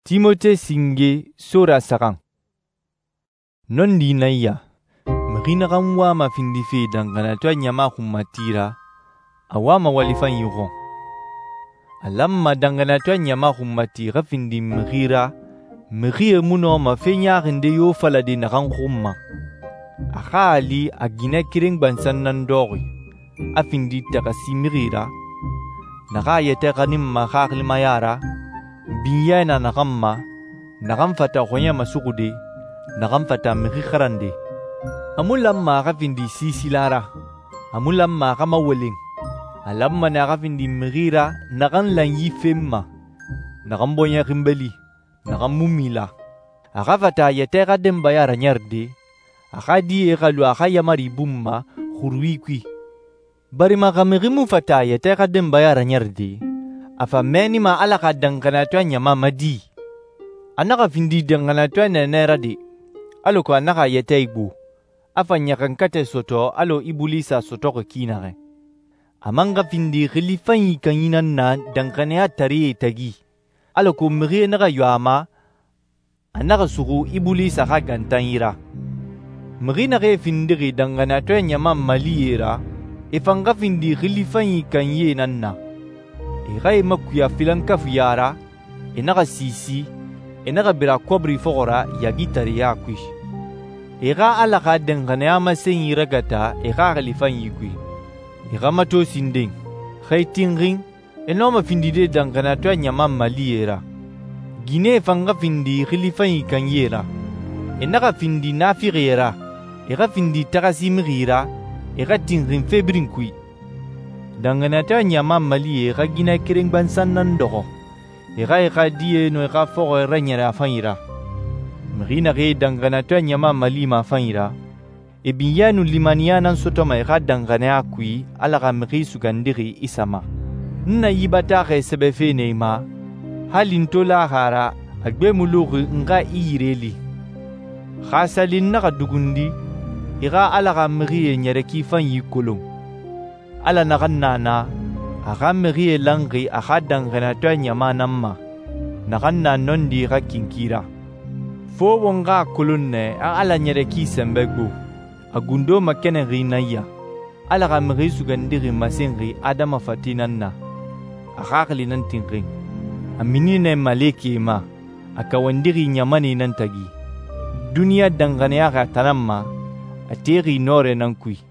Timote singe sura sakan. Non di naya, mrinakan wa mafindife dangana to nyama hummatira, awama walifan yugon. Alamma dangana to nyama hummatira findi mrira, mriye muno mafenya rinde yo falade nakan humma. Akali agina kiring bansan nandori, afindi takasi mrira, nakayete kanim makakli mayara, binyana nakamma, nakamfata khonya masukude, nakamfata mrikharande. Amulamma kafindi sisilara, amulamma kama weling, alamma nakafindi mrira, nakan lanyi femma, nakambonya kimbeli, nakamumila. Akafata yeteka dembayara nyarde, akadi ekalu akayamari bumma, khurwikwi. Bari makamirimu fata yeteka dembayara nyarde, afa meni ma alaka dangana to nyama madi. Anaka findi dangana to nenera de. Alo ko anaka yete igbu. Afa nyakankate soto alo ibulisa soto ko kinare. Amanga findi khilifan yikanyinan na dangane atari tagi. Alo ko mri naga yuama. Anaka sugu ibulisa ka gantanyira. Mri naga findi dangana to nyama maliyera. Ifanga findi khilifan yikanye nanna. Igai makuya filanka fiyara, enaga sisi, enaga bira kobri fogora yagitari ya kwish. Iga alaka dengane ama senyi ragata, iga khalifan yikwi. Iga mato sinding, khay tingring, enoma findide dangana to nyama maliyera. Gine fanga findi khalifan yikanyera. Enaga findi nafirera, iga findi takasimirira, iga tingring febrin kwi. Dangana ta nyama mali ka gina kiring bansan nan dogo. Eka diye no eka fogo renyera afanyira. Mrina ge dangana ta nyama mali ma afanyira. Ebiyanu limanianan sotoma eka dangana akui alaka mri sugandiri isama. Nna yibata ge sebefe neima. Halintola hara agbe mulugu nga iyireli. Khasalin naka dugundi eka alaka mri nyereki fanyi kolong. Ala nakannana, akamiri langi akadangana to nyama namma, nakanna nondi ka kinkira. Fo wonga kulunne ala nyereki sembegbu, agundo makene rinaya, ala kamiri sugandiri masenri adama fatinanna, akakli nantingring. Aminine maleki ma, akawandiri nyamani nantagi. Dunia dangane aka tanamma, ateri nore nankui.